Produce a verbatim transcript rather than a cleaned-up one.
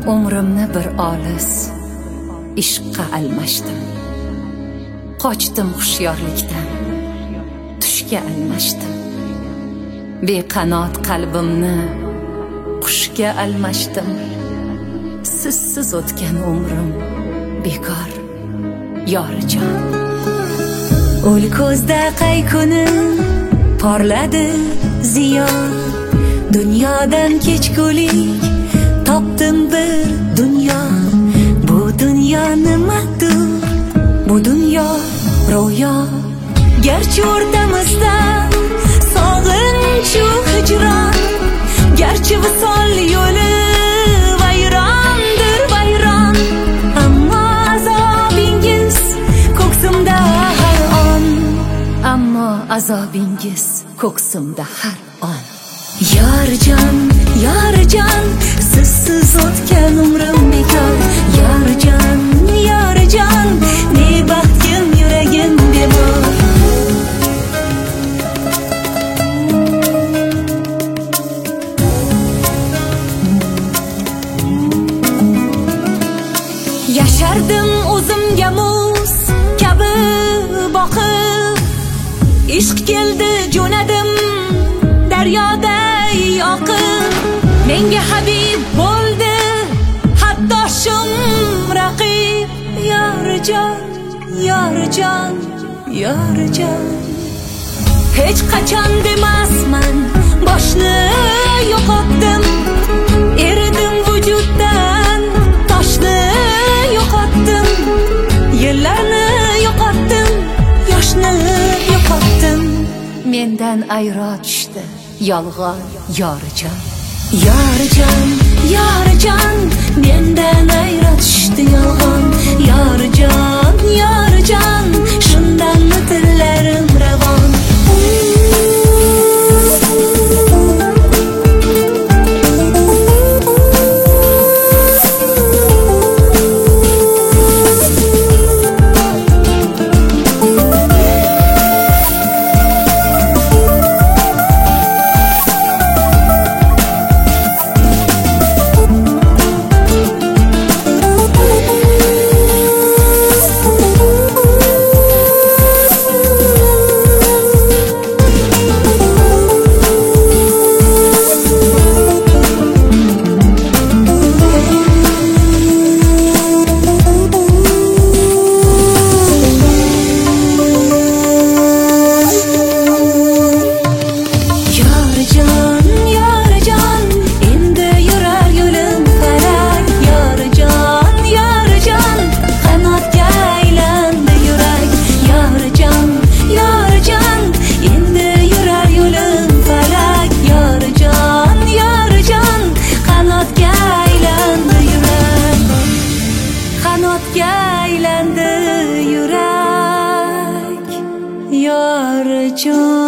Umrimni bir olis ishqqa almashdim. Qochdim hushyorlikdan, tushga almashdim. Beqanot qalbimni qushga almashdim. Sizsiz o'tgan umrim bekor, yorijon. O'l ko'zda qay kuni porladi ziyo. Dunyodan kechgulik topdim bir dunyo. Bu dunyo nimadir? Bu dunyo ro'yo. Garchi o'rtamizda sog'inchu hijron, garchi visol yo'li vayrondir vayron, ammo azobingiz ko'ksimda har on, ammo azobingiz ko'ksimda har on. Yorjon, yorjon, sizsiz o'tgan umrim bekor. Yorjon, yorjon, ne baxtim yuragim bemor. Yashardim o'zimga muz kabi boqib, ishq keldi jo'nadim daryoday oqib. Menga habib bo'ldi haddoshim raqib. Yorjon, yorjon, yorjon, hech qachon demasman boshni yo'qotdim. Eridim vujuddan, toshni yo'qotdim. Yillarni yo'qotdim, yoshni yo'qotdim. Mendan ayro tushdi yolg'on yorjon. Yorjon, yorjon, mendan ayro tushdi yolg'on. Yorjon, yorjon, shundanmi tillarim ravon. Aylandi yurak, yorjon.